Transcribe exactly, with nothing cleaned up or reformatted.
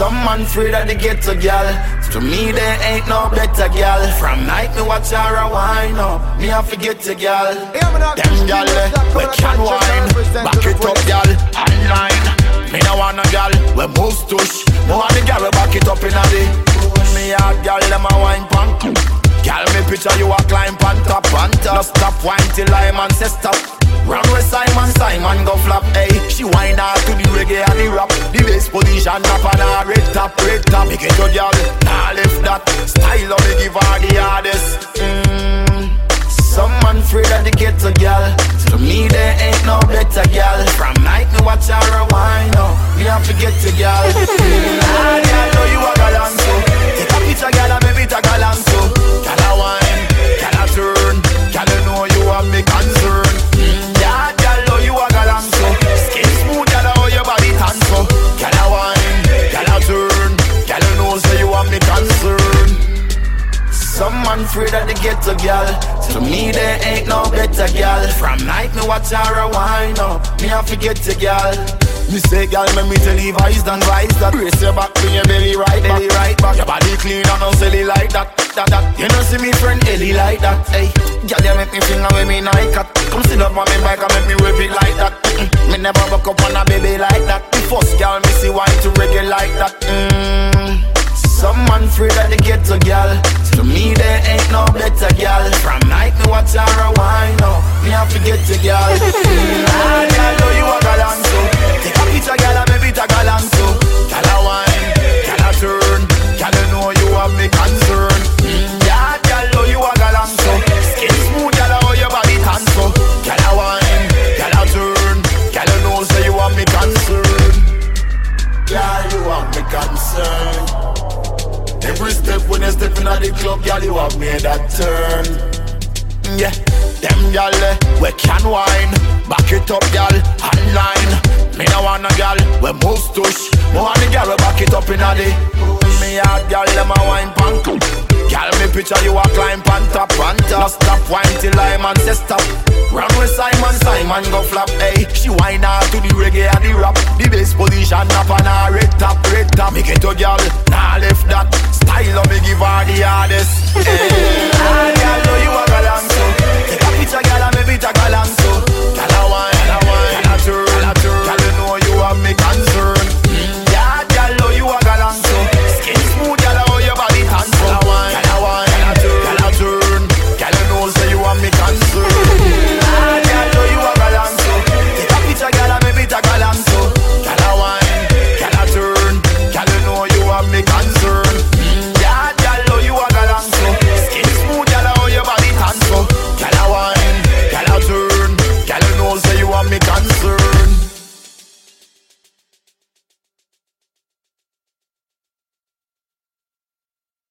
Some man afraid of the ghetto girl. To me there ain't no better girl. From night me watch her a wine up. Me a forget the girl. Them girl we can wine. Back it up girl. Online. Me no want a girl we move stush. Me want the girl we back it up in a day. Me a girl them a wine pan. Girl me picture you a climb pan top pan top. No stop wine till I man say stop. Run with Simon, Simon go flap, hey. She whine out to the reggae and the rap. The best position up on her red top, red top. Make it your girl, nah lift that. Style of me give her the hardest. mm. Some man afraid of the ghetto girl. To me there ain't no better girl. From night me watch her a wine up. Me have to get the girl. Ah, girl know you a galang so. Take a picture girl and maybe tag along so. Girl a wine, girl a turn. Girl you know you have me concern. Yeah, girl, know you a galang so. Skin smooth, girl, how your body tan so. Girl, a wine, girl, a turn. Girl, you know say you want me concern. Some man afraid of the ghetto girl. To me there ain't no better girl. From night me watch her a wine up. Me a forget the girl. Me say girl, me me tell you vice than vice that. Brace your back, bring your belly right back, belly right back. Your body clean and no silly like that, that, that. You know see me friend Ellie like that, hey. Girl, you make me finger with me Nike cat. Come sit up on me bike and make me whip it like that. Mm-mm. Me never buck up on a baby like that. The first girl me see wine to reggae like that. Mm. Some man afraid of the ghetto girl. To me there ain't no better girl. From night me watch her a wine up. Me a forget the girl. mm. Ah, girl, know you a galang so. Take a picture girl and maybe tag along so. Girl a wine, girl a turn. Girl you know you have me concern. mm. Yeah, girl know you a galang so. Skin smooth, girl how your body tan so. Girl a wine, girl a turn. Girl you know say you have me concern. Girl you have me concern. Every step when you step in the club, girl, you have made that turn. Yeah, them girl, we can wine. Back it up, girl, online. Me no want a girl, we move stush. Me want the girl, we back it up in a day. Me hard girl, them a wine punk. Girl, me picture you a climb pan top, pan top. No stop wine till I man say stop. Run with Simon, Simon go flap, hey. She whine out to the reggae and the rap. The best position up on her red top, red top. Make it your girl.